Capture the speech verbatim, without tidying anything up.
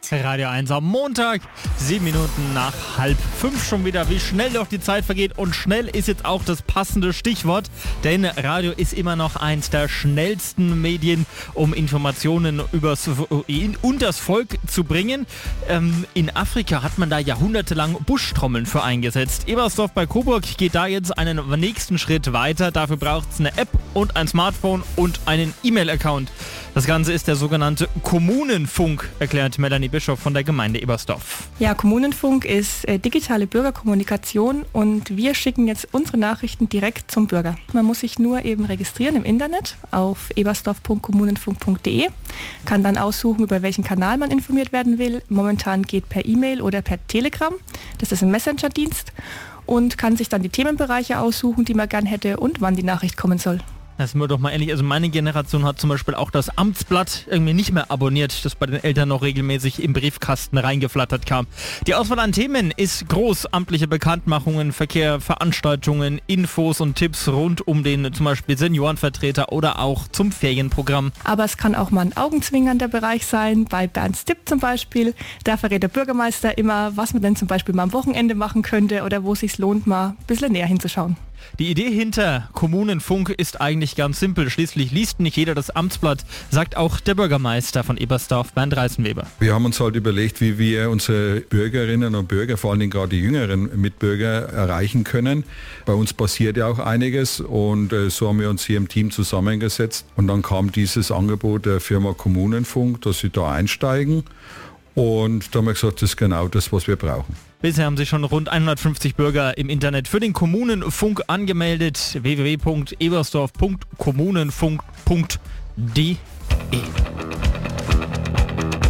Radio eins am Montag, sieben Minuten nach halb fünf schon wieder. Wie schnell doch die Zeit vergeht, und schnell ist jetzt auch das passende Stichwort, denn Radio ist immer noch eins der schnellsten Medien, um Informationen übers, und das Volk zu bringen. Ähm, in Afrika hat man da jahrhundertelang Buschtrommeln für eingesetzt. Ebersdorf bei Coburg geht da jetzt einen nächsten Schritt weiter. Dafür braucht es eine App und ein Smartphone und einen E-Mail-Account. Das Ganze ist der sogenannte Kommunenfunk, erklärt Melanie Bischof von der Gemeinde Ebersdorf. Ja, Kommunenfunk ist äh, digitale Bürgerkommunikation und wir schicken jetzt unsere Nachrichten direkt zum Bürger. Man muss sich nur eben registrieren im Internet auf ebersdorf punkt kommunenfunk punkt de, kann dann aussuchen, über welchen Kanal man informiert werden will. Momentan geht per E-Mail oder per Telegram, das ist ein Messenger-Dienst, und kann sich dann die Themenbereiche aussuchen, die man gern hätte und wann die Nachricht kommen soll. Das sind wir doch mal ehrlich, also meine Generation hat zum Beispiel auch das Amtsblatt irgendwie nicht mehr abonniert, das bei den Eltern noch regelmäßig im Briefkasten reingeflattert kam. Die Auswahl an Themen ist groß. Amtliche Bekanntmachungen, Verkehr, Veranstaltungen, Infos und Tipps rund um den zum Beispiel Seniorenvertreter oder auch zum Ferienprogramm. Aber es kann auch mal ein augenzwinkernder Bereich sein, bei Bernds Tipp zum Beispiel. Da verrät der Bürgermeister immer, was man denn zum Beispiel mal am Wochenende machen könnte oder wo es sich lohnt, mal ein bisschen näher hinzuschauen. Die Idee hinter Kommunenfunk ist eigentlich ganz simpel. Schließlich liest nicht jeder das Amtsblatt, sagt auch der Bürgermeister von Ebersdorf, Bernd Reißenweber. Wir haben uns halt überlegt, wie wir unsere Bürgerinnen und Bürger, vor allen Dingen gerade die jüngeren Mitbürger, erreichen können. Bei uns passiert ja auch einiges, und äh, so haben wir uns hier im Team zusammengesetzt. Und dann kam dieses Angebot der Firma Kommunenfunk, dass sie da einsteigen. Und da haben wir gesagt, das ist genau das, was wir brauchen. Bisher haben sich schon rund hundertfünfzig Bürger im Internet für den Kommunenfunk angemeldet. w w w punkt ebersdorf punkt kommunenfunk punkt de